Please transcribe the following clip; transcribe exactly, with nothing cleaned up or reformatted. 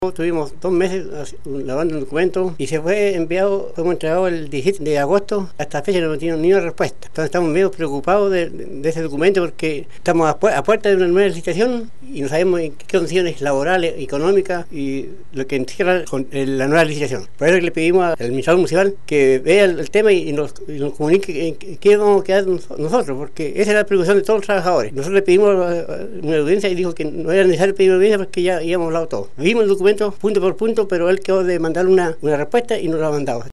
Tuvimos dos meses lavando el documento y se fue enviado, fuimos entregados el diecisiete de agosto. Hasta la fecha no tiene ni una respuesta. Entonces estamos medio preocupados de, de ese documento porque estamos a, pu a puerta de una nueva licitación y no sabemos en qué condiciones laborales, económicas y lo que encierra con la nueva licitación. Por eso le pedimos al administrador municipal que vea el, el tema y nos, y nos comunique en qué vamos a quedar nosotros, porque esa es la preocupación de todos los trabajadores. Nosotros le pedimos una audiencia y dijo que no era necesario pedir una audiencia porque ya habíamos hablado todo. Vimos el documento punto por punto, pero él quedó de mandar una, una respuesta y no lo ha mandado.